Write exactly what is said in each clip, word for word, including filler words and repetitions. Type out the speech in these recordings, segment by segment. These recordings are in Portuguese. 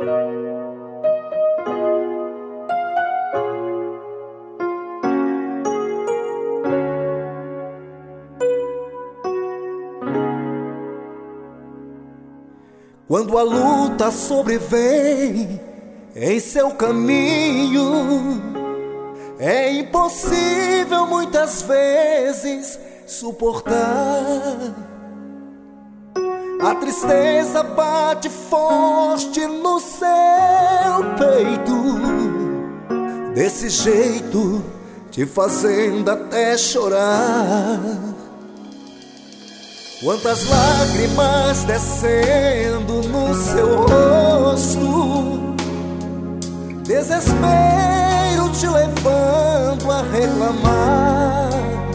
Quando a luta sobrevém em seu caminho, é impossível muitas vezes suportar. A tristeza bate forte no seu peito, desse jeito te fazendo até chorar. Quantas lágrimas descendo no seu rosto, desespero te levando a reclamar.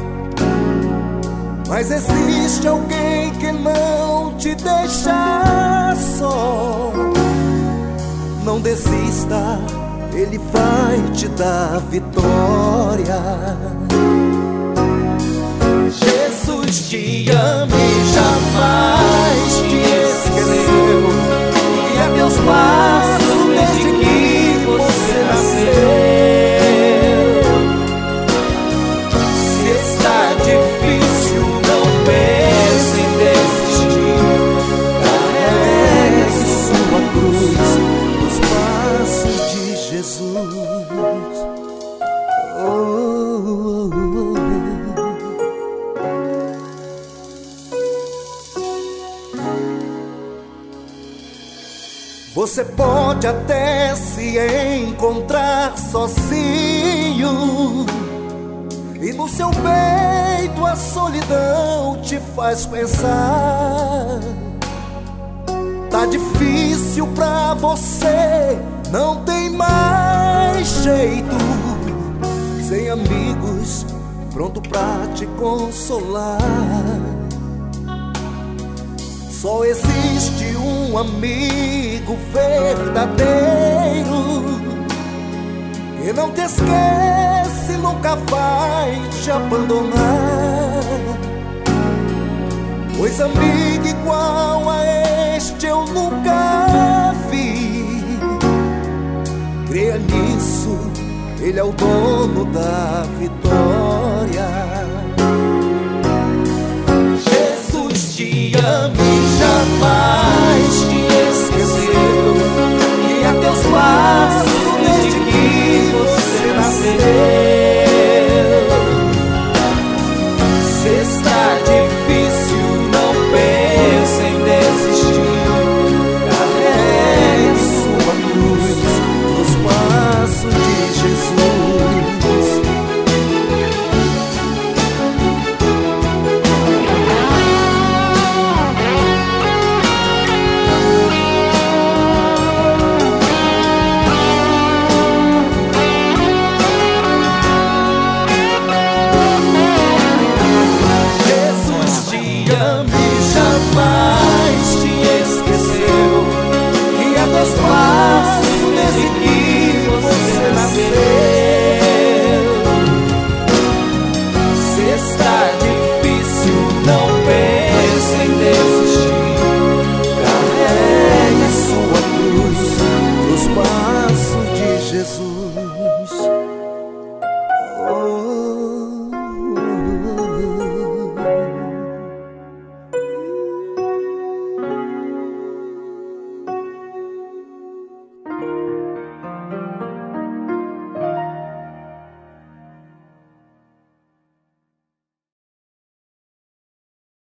Mas existe alguém que não te deixa só. Não desista, Ele vai te dar vitória. Jesus te ama e jamais te esqueceu, e a teus passos desde que você nasceu. Se está difícil, não pense em desistir, carregue sua cruz nos passos de Jesus. Oh, oh, oh, oh. Você pode até se encontrar sozinho, e no seu peito a solidão te faz pensar. Tá difícil pra você, não tem mais jeito, sem amigos pronto pra te consolar. Só existe um amigo verdadeiro, que não te esquece, nunca vai te abandonar. Pois amigo igual a este eu nunca vi. Creia nisso, Ele é o dono da vitória.